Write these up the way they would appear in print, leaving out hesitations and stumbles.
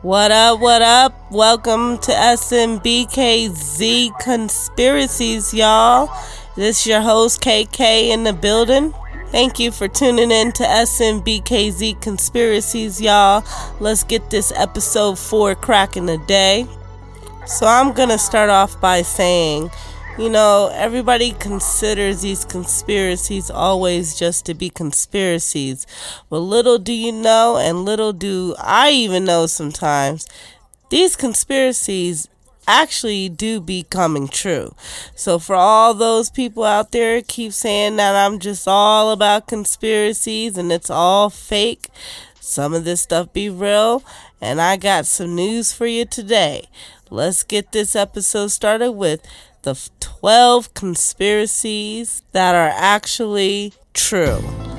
What up, what up? Welcome to SMBKZ Conspiracies, y'all. This your host, KK, in the building. Thank you for tuning in to SMBKZ Conspiracies, y'all. Let's get this episode 4 cracking today. So I'm going to start off by saying, everybody considers these conspiracies always just to be conspiracies. But little do you know, and little do I even know sometimes, these conspiracies actually do be coming true. So for all those people out there keep saying that I'm just all about conspiracies and it's all fake, some of this stuff be real, and I got some news for you today. Let's get this episode started with the 12 conspiracies that are actually true.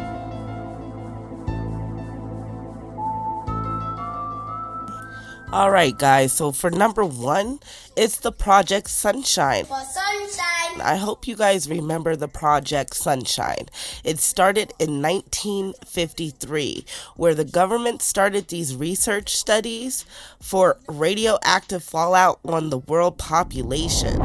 Alright guys, so for number 1, it's the Project Sunshine. I hope you guys remember the Project Sunshine. It started in 1953, where the government started these research studies for radioactive fallout on the world population.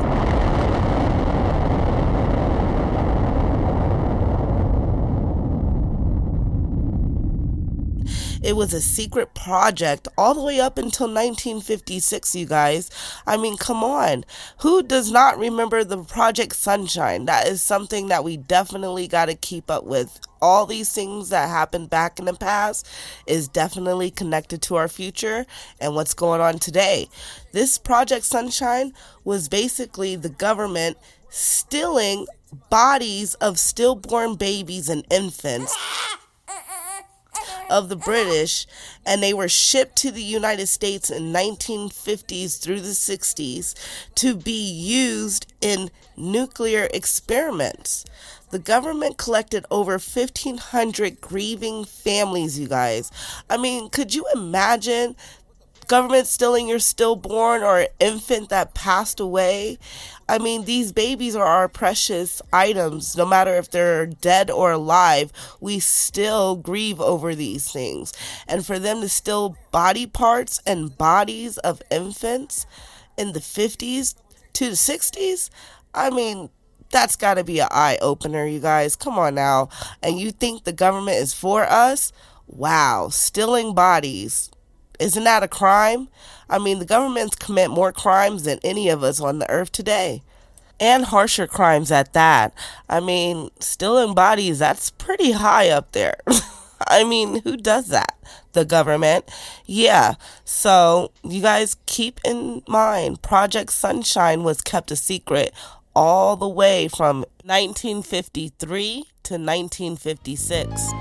It was a secret project all the way up until 1956, you guys. I mean, come on. Who does not remember the Project Sunshine? That is something that we definitely got to keep up with. All these things that happened back in the past is definitely connected to our future and what's going on today. This Project Sunshine was basically the government stealing bodies of stillborn babies and infants of the British, and they were shipped to the United States in 1950s through the 60s to be used in nuclear experiments. The government collected over 1,500 grieving families, you guys. I mean, could you imagine government stealing your stillborn or infant that passed away? I mean, these babies are our precious items. No matter if they're dead or alive, we still grieve over these things. And for them to steal body parts and bodies of infants in the 50s to the 60s, I mean, that's got to be an eye-opener, you guys. Come on now. And you think the government is for us? Wow, stealing bodies. Isn't that a crime? I mean, the governments commit more crimes than any of us on the earth today. And harsher crimes at that. I mean, stealing bodies, that's pretty high up there. I mean, who does that? The government. Yeah. So, you guys keep in mind, Project Sunshine was kept a secret all the way from 1953 to 1956.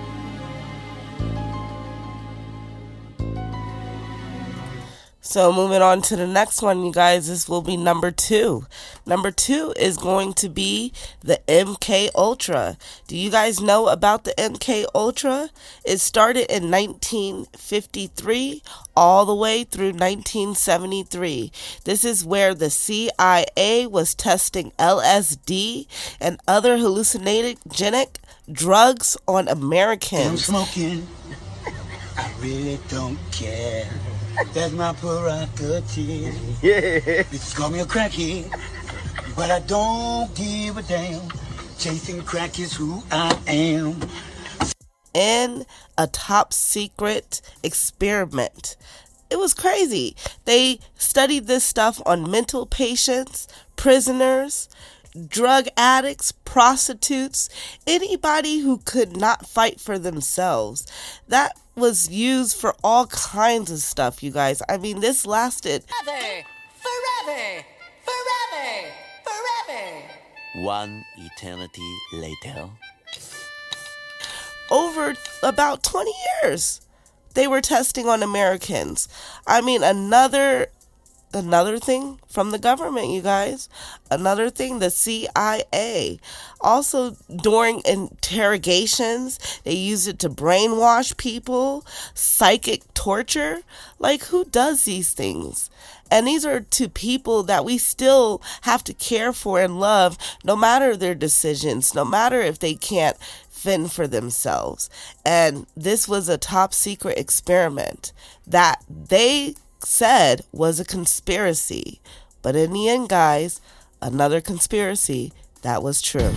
So moving on to the next one, you guys, this will be number 2. Number 2 is going to be the MK Ultra. Do you guys know about the MK Ultra? It started in 1953 all the way through 1973. This is where the CIA was testing LSD and other hallucinogenic drugs on Americans. I'm smoking. I really don't care. That's my prerogative. Yeah. Bitches call me a crackhead, but I don't give a damn. Chasing crack is who I am. In a top secret experiment. It was crazy. They studied this stuff on mental patients, prisoners, drug addicts, prostitutes, anybody who could not fight for themselves. That was used for all kinds of stuff, you guys. I mean, this lasted forever. One eternity later. Over about 20 years. They were testing on Americans. I mean, another thing from the government, you guys. Another thing, the CIA. Also, during interrogations, they used it to brainwash people, psychic torture. Like, who does these things? And these are to people that we still have to care for and love, no matter their decisions, no matter if they can't fend for themselves. And this was a top secret experiment that they said was a conspiracy. But in the end, guys, another conspiracy that was true.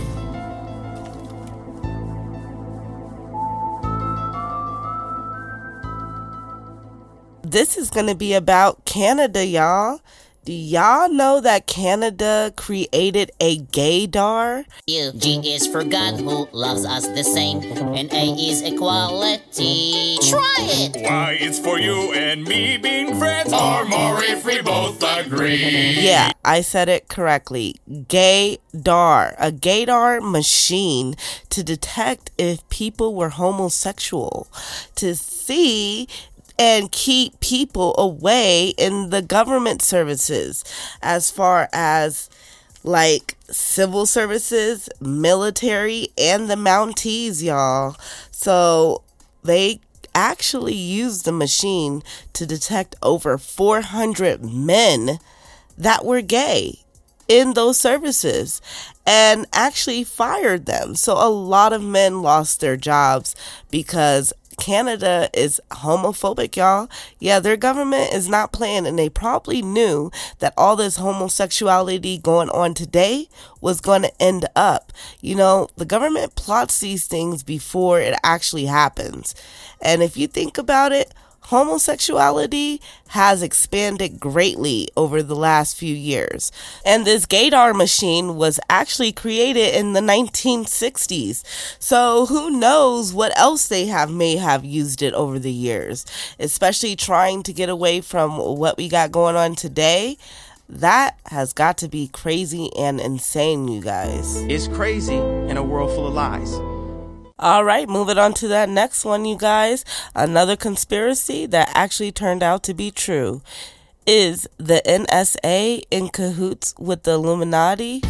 This is going to be about Canada, y'all. Do y'all know that Canada created a gaydar? G is for God who loves us the same, and A is equality. Try it! Y is for you and me being friends, or more if we both agree. Yeah, I said it correctly. Gaydar. A gaydar machine to detect if people were homosexual, to see and keep people away in the government services, as far as like civil services, military, and the Mounties, y'all. So they actually used the machine to detect over 400 men that were gay in those services and actually fired them. So a lot of men lost their jobs because Canada is homophobic, y'all. Yeah, their government is not playing, and they probably knew that all this homosexuality going on today was going to end up. You know, the government plots these things before it actually happens. And if you think about it, homosexuality has expanded greatly over the last few years. And this gaydar machine was actually created in the 1960s. So who knows what else they may have used it over the years, especially trying to get away from what we got going on today. That has got to be crazy and insane, you guys. It's crazy in a world full of lies. All right, moving on to that next one, you guys. Another conspiracy that actually turned out to be true. Is the NSA in cahoots with the Illuminati?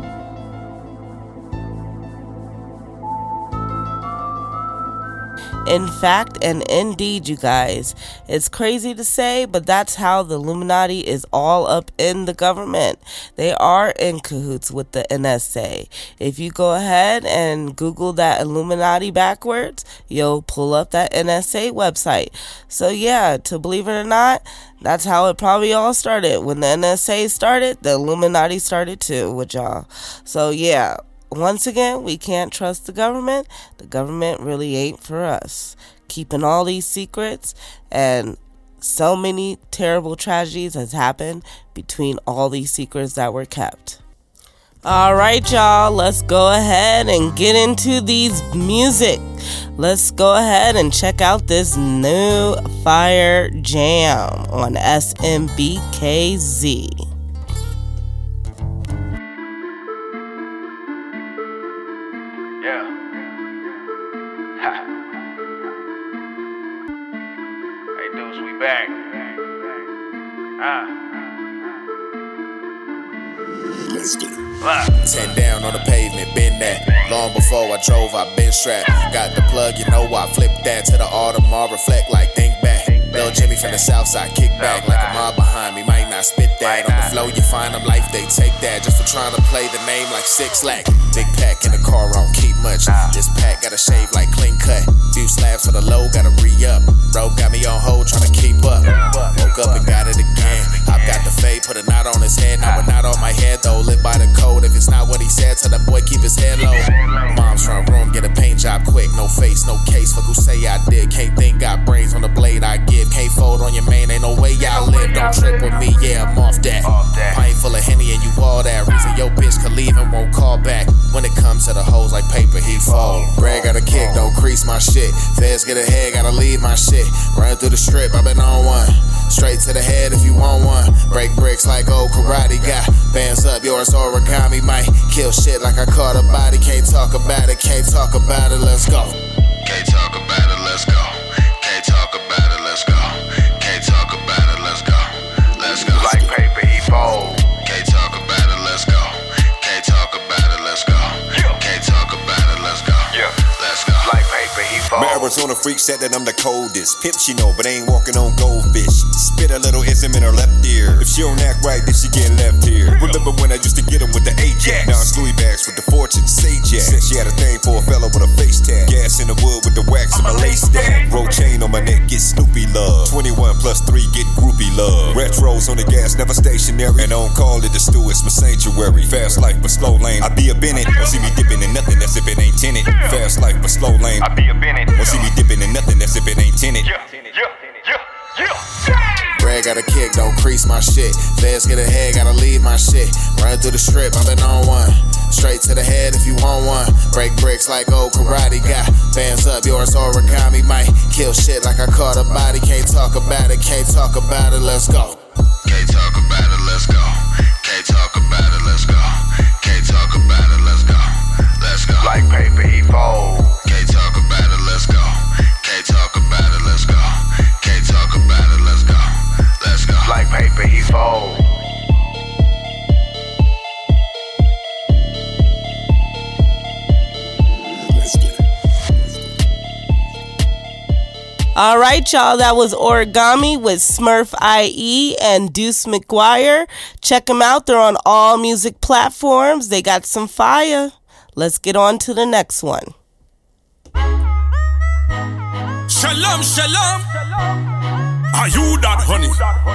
In fact and indeed, you guys, it's crazy to say, but that's how the Illuminati is all up in the government. They are in cahoots with the NSA. If you go ahead and Google that Illuminati backwards, you'll pull up that NSA website. So yeah, to believe it or not, that's how it probably all started. When the NSA started, the Illuminati started too with y'all. So yeah. Once again, we can't trust the government. The government really ain't for us. Keeping all these secrets, and so many terrible tragedies has happened between all these secrets that were kept. All right, y'all, let's go ahead and get into these music. Let's go ahead and check out this new fire jam on SMBKZ. Back. Let's get it. 10 down on the pavement, been that. Long before I drove, I been strapped. Got the plug, you know I flipped that to the Audemars, reflect like think back. Lil' Jimmy from the south side, kick back like a mob behind me, might not spit that. On the flow, you find them life, they take that just for trying to play the name like 6 Lack. Big pack in the car, I don't keep much. This pack gotta shave like clean cut. Few slabs for the low, gotta re-up. Bro got me on hold, trying to keep up. Woke up and got it again. I've got the fade, put a knot on his head. Now a knot on my head though, live by the code. If it's not what he said, tell that boy keep his head low. Mom's front room, get a paint job quick. No face, no case, fuck who say I did. Can't think, got brains on the blade I give. Can't fold on your main, ain't no way y'all live. Don't trip with me, yeah, I'm off that. Pint full of Henny and you all that. Reason your bitch could leave and won't call back. When it comes to the hoes like paper, he fold. Brad got a kick, don't crease my shit. Feds get ahead, gotta leave my shit. Run through the strip, I been on one. Straight to the head if you want one. Break bricks like old karate guy. Bands up, yours origami. Might kill shit like I caught a body. Can't talk about it, can't talk about it, let's go. Can't talk about it, let's go. Can't talk about it, let's go. Can't talk about it, let's go. Let's go. Like paper, he fold. Can't talk about it, let's go. Can't talk about it, let's go. Can't talk about it, let's go. Let's go. Like paper, he fold. My Arizona freak said that I'm the coldest. Pimp, she know, but ain't walking on goldfish. Spit a little ism in her left ear. If she don't act right, then she getting left here. Remember when I used to get him with the Ajax? Now it's Louis bags with the Fortune Sage. Said she had a thing for a fella with a face tag. Gas in the wood with the wax in my lace stack. Roll chain on my neck, get Snoopy love. 21 plus 3, get groupie love. Retros on the gas, never stationary. And on call it the stew, it's my sanctuary. Fast life but slow lane, I be a Bennett. Don't see me dipping in nothing that's if it ain't tinted. Fast life but slow lane, I be a Bennett. Don't see me dipping in nothing that's if it ain't tinted. Brad got a kick, don't crease my shit. Feds get ahead, gotta leave my shit. Run through the strip, I've been on one. Straight to the head if you want one. Break bricks like old karate guy. Bands up, yours origami. Might kill shit like I caught a body. Can't talk about it, can't talk about it, let's go. Can't talk about it, let's go. Can't talk about it, let's go. Can't talk about it, let's go. Let's go. Like paper, he fold. Can't talk about it, let's go. Can't talk about it, let's go. Can't talk about it, let's go. Let's go. Like paper, he fold. All right, y'all. That was Origami with Smurf IE and Deuce McGuire. Check them out. They're on all music platforms. They got some fire. Let's get on to the next one. Shalom, shalom. Are you that honey?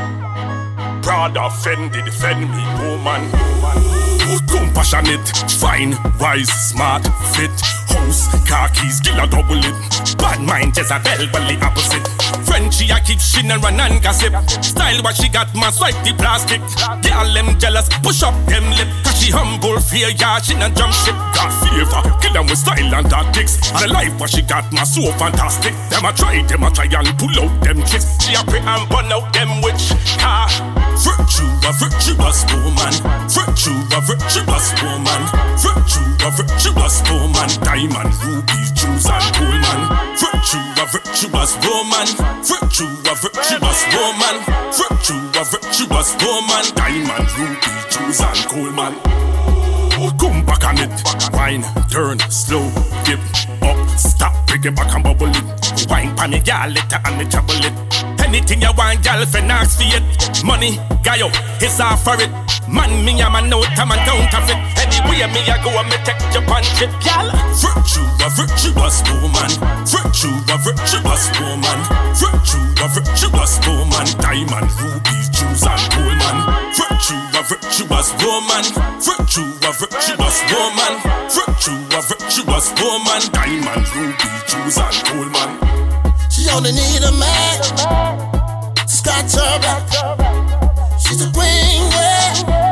Proud offended, defend me, woman. Compassionate, fine, wise, smart, fit. House, car keys, gilla double it. Bad mind, Jezebel, well the opposite. Frenchie, I keep shin and run and gossip. Style what she got, my swipe the plastic. Girl, them jealous, push up them lip. Cause she humble, fear, yeah, she not jump ship. Got favor, kill them with style and tactics. And the life what she got, my so fantastic. Them a try and pull out them tricks. She a pray and burn out them witch. Ah, virtue, a virtuous woman. Virtue, a virtuous woman. Virtue, a virtuous woman. Diamond, rubies, jewels and gold man. Virtue, a virtuous woman. Virtue, a virtuous woman. Virtue, a virtuous woman. Diamond, rubies, jewels and gold man. Come back on it. Wine, turn, slow, dip, up, stop, bring it back and bubble it. Wine pan me, girl, let her and me trouble it. Anything you want, girl, if you ask for it. Money, gayo, it's all for it. Man, me, I'm a note, I'm a counterfeit. Anyway, me, I go and me take your punch it, girl. Virtue, a virtuous woman. Virtue, a virtuous woman. Virtue, a virtuous woman. Diamond, rubies, jewels and gold man. Virtue, a virtuous woman. Virtue, a virtuous woman. Virtue, a virtuous woman. Diamond, rubies, jewels and gold man. She only need a man to scratch her back. She's a queen, yeah.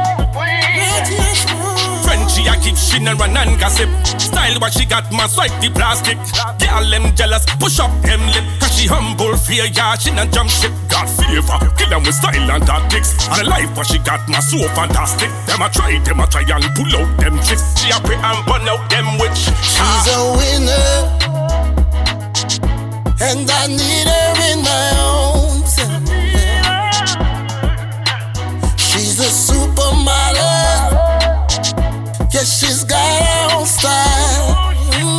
Frenchie, I keep shin and run and gossip. Style what she got, my swipe the plastic. Girl, them jealous, push up them lip. Cause she humble, fear, yeah, she not jump ship. Got favor, kill them with style and tactics. And the life what she got, my so fantastic. Them a try and pull out them tricks. She a pray and burn out them witch. She's a winner, and I need her in my arms. She's a supermodel. Yes, she's got her own style.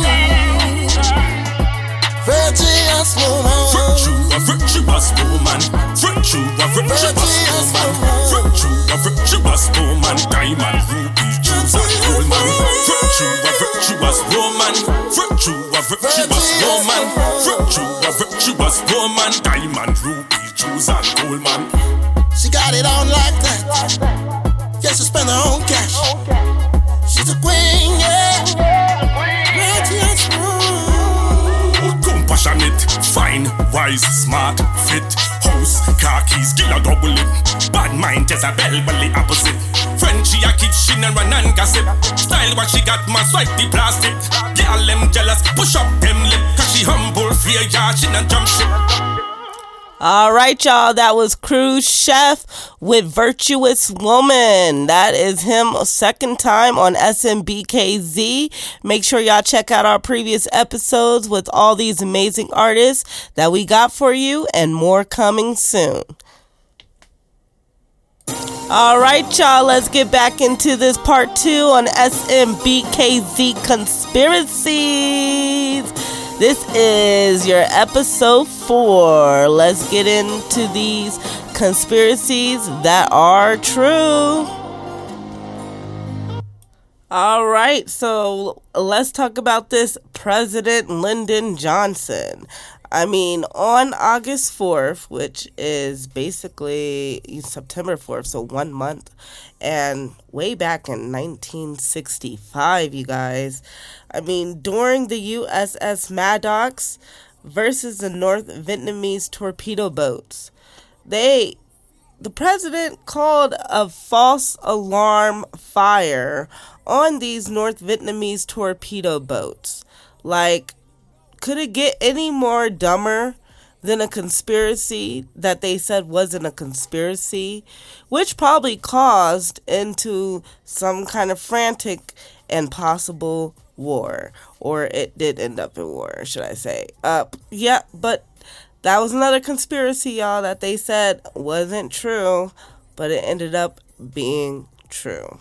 Virtuous woman. Virtue, a virtuous woman. Virtue, a virtuous woman. Virtue, a virtuous woman. Diamond, rubies, jewels and gold man. Virtue, a virtuous woman. Virtue, a virtuous woman. Virtue, a virtuous woman. Diamond, rubies, jewels and gold man. She got it on like that. Yeah, she spend her own cash. She's a queen, yeah. Virtuous woman. Compassionate, fine, wise, smart, fit. House, car keys, gilla double it. Bad mind, Jezebel, well the opposite. Frenchie, I keep shin and run and gossip. Style what she got, my swipe the plastic. Girl, them jealous, push up them lip. Cause she humble, fear, yeah, she not jump ship. All right, y'all. That was Cruise Chef with Virtuous Woman. That is him a second time on SMBKZ. Make sure y'all check out our previous episodes with all these amazing artists that we got for you, and more coming soon. All right, y'all. Let's get back into this part 2 on SMBKZ Conspiracies. This is your episode 4. Let's get into these conspiracies that are true. All right, so let's talk about this President Lyndon Johnson. I mean, on August 4th, which is basically September 4th, so 1 month, and way back in 1965, you guys. I mean, during the USS Maddox versus the North Vietnamese torpedo boats, the president called a false alarm fire on these North Vietnamese torpedo boats. Like, could it get any more dumber than a conspiracy that they said wasn't a conspiracy, which probably caused into some kind of frantic and possible war, or it did end up in war, should I say. Yeah, but that was another conspiracy, y'all, that they said wasn't true, but it ended up being true.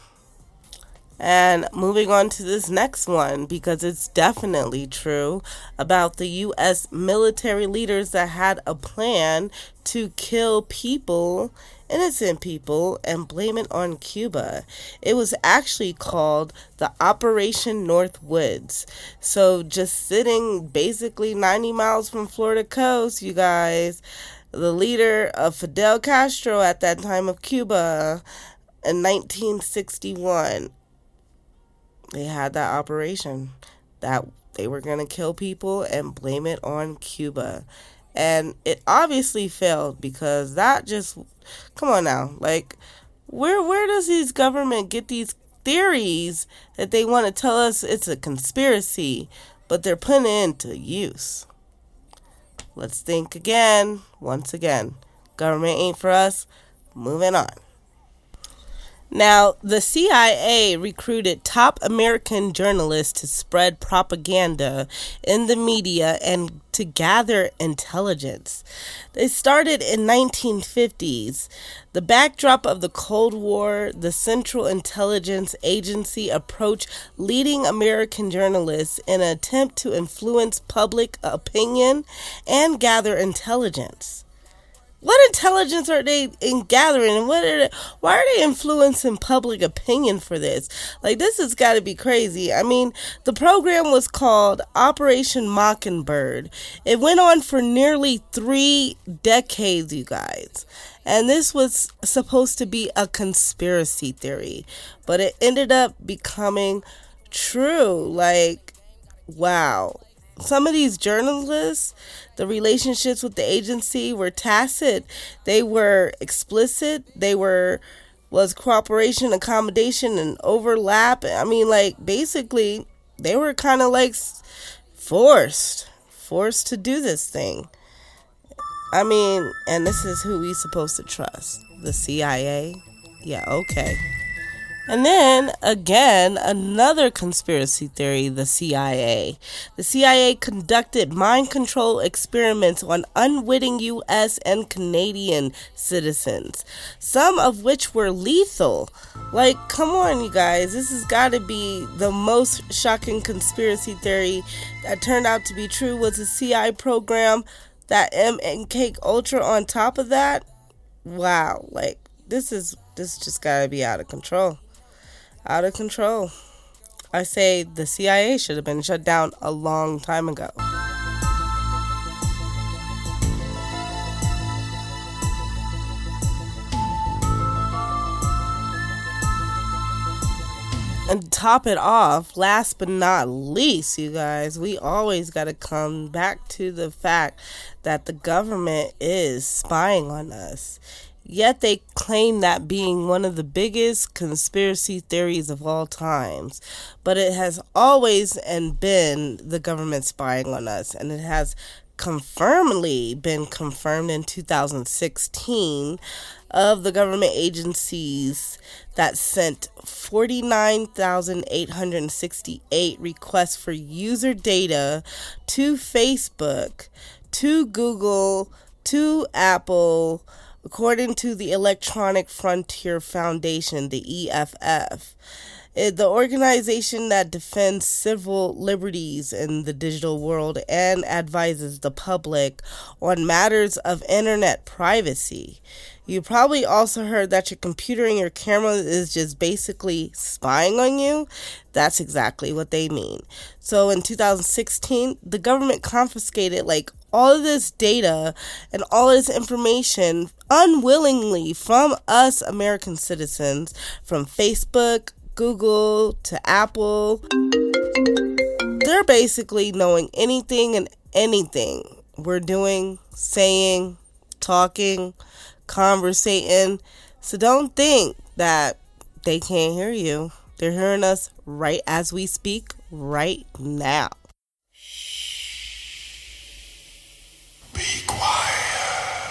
And moving on to this next one, because it's definitely true, about the U.S. military leaders that had a plan to kill people, innocent people, and blame it on Cuba. It was actually called the Operation Northwoods. So just sitting basically 90 miles from Florida coast, you guys, the leader of Fidel Castro at that time of Cuba in 1961, they had that operation that they were going to kill people and blame it on Cuba. And it obviously failed, because that just, come on now, like, where does these government get these theories that they want to tell us it's a conspiracy, but they're putting it into use? Let's think again, once again. Government ain't for us. Moving on. Now, the CIA recruited top American journalists to spread propaganda in the media and to gather intelligence. They started in 1950s. The backdrop of the Cold War, the Central Intelligence Agency approached leading American journalists in an attempt to influence public opinion and gather intelligence. What intelligence are they gathering, and why are they influencing public opinion for this? Like, this has got to be crazy. I mean, the program was called Operation Mockingbird. It went on for nearly 3 decades, you guys. And this was supposed to be a conspiracy theory, but it ended up becoming true. Like, wow. Some of these journalists, the relationships with the agency were tacit. They were explicit. They was cooperation, accommodation, and overlap. I mean, like, basically, they were kind of like forced to do this thing. I mean, and this is who we supposed to trust. The CIA? Yeah, okay. And then, again, another conspiracy theory, the CIA. The CIA conducted mind control experiments on unwitting U.S. and Canadian citizens, some of which were lethal. Like, come on, you guys. This has got to be the most shocking conspiracy theory that turned out to be true, was the CIA program, that MK Ultra on top of that. Wow. Like, this just got to be out of control. Out of control. I say the CIA should have been shut down a long time ago. And to top it off, last but not least, you guys, we always got to come back to the fact that the government is spying on us. Yet they claim that being one of the biggest conspiracy theories of all times. But it has always been the government spying on us. And it has confirmedly been confirmed in 2016 of the government agencies that sent 49,868 requests for user data to Facebook, to Google, to Apple, according to the Electronic Frontier Foundation, the EFF. The organization that defends civil liberties in the digital world and advises the public on matters of internet privacy. You probably also heard that your computer and your camera is just basically spying on you. That's exactly what they mean. So in 2016, the government confiscated all of this data and all this information unwillingly from us American citizens, from Facebook, Google to Apple. They're basically knowing anything and anything we're doing, saying, talking, conversating. So don't think that they can't hear you. They're hearing us right as we speak right now. Be quiet.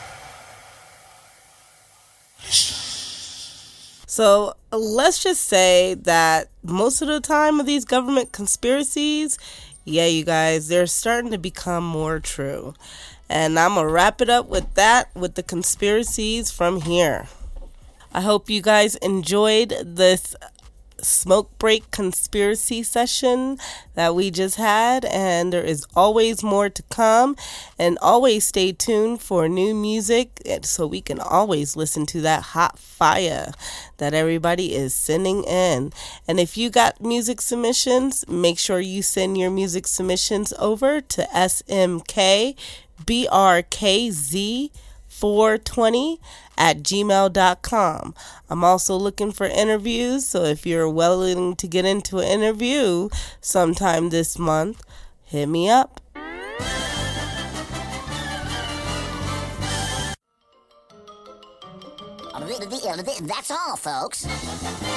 Listen. So let's just say that most of the time of these government conspiracies, yeah, you guys, they're starting to become more true. And I'm going to wrap it up with that, with the conspiracies from here. I hope you guys enjoyed this smoke break conspiracy session that we just had. And there is always more to come. And always stay tuned for new music so we can always listen to that hot fire that everybody is sending in. And if you got music submissions, make sure you send your music submissions over to smkbrkz420@gmail.com. I'm also looking for interviews, so if you're willing to get into an interview sometime this month, hit me up. That's all, folks.